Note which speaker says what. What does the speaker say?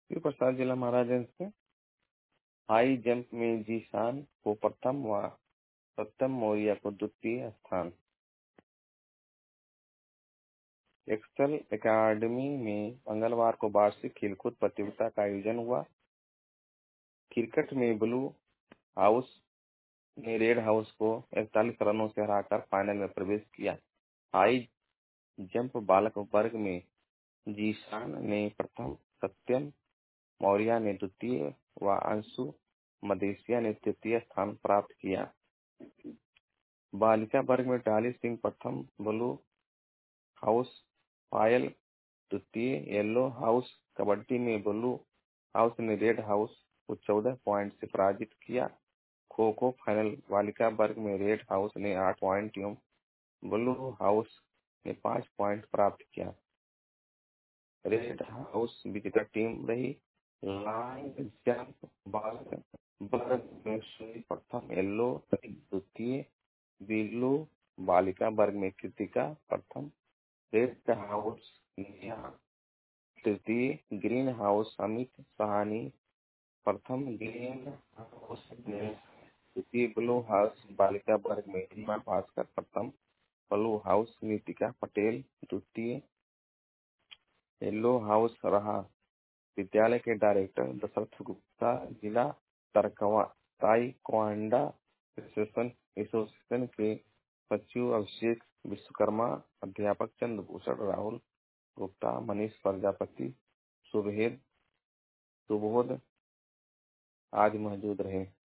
Speaker 1: श्री प्रसाद जिला महाराजगंज से high jump में जीशान को प्रथम व सत्यम मौर्य को द्वितीय स्थान। एक्सेल एकेडमी में मंगलवार को वार्षिक खेलकूद प्रतियोगिता का आयोजन हुआ। क्रिकेट में ब्लू हाउस ने रेड हाउस को 41 रनों से हराकर फाइनल में प्रवेश किया। हाई जंप बालक वर्ग में जीशान ने प्रथम, सत्यम मौर्य ने द्वितीय व अंशु मदेशिया ने तृतीय स्थान प्राप्त किया। बालिका वर्ग में डाली सिंह प्रथम, ब्लू हाउस पायल द्वितीय, येलो हाउस कबड्डी में ब्लू हाउस ने रेड हाउस को 14 पॉइंट से पराजित किया। खो खो फाइनल बालिका वर्ग में रेड हाउस ने 8 पॉइंट एवं ब्लू हाउस ने 5 पॉइंट प्राप्त किया। रेड हाउस विजेता टीम रही। लॉन्ग जंप बालक वर्ग में सुनील प्रथम, येलो द्वितीय, ब्लू बालिका वर्ग में कृतिका प्रथम, रेड हाउस नेहा तृतीय, ग्रीन हाउस अमित सहानी प्रथम, ग्रीन हाउस द्वितीय, ब्लू हाउस बालिका वर्ग में रीमा भास्कर प्रथम, ब्लू हाउस नीतिका पटेल द्वितीय, येलो हाउस रहा। विद्यालय के डायरेक्टर दशरथ गुप्ता, जिला ताइक्वांडो एसोसिएशन के सचिव अभिषेक विश्वकर्मा, अध्यापक चंद्रभूषण राहुल गुप्ता, मनीष प्रजापति, सुबोध आज मौजूद रहे।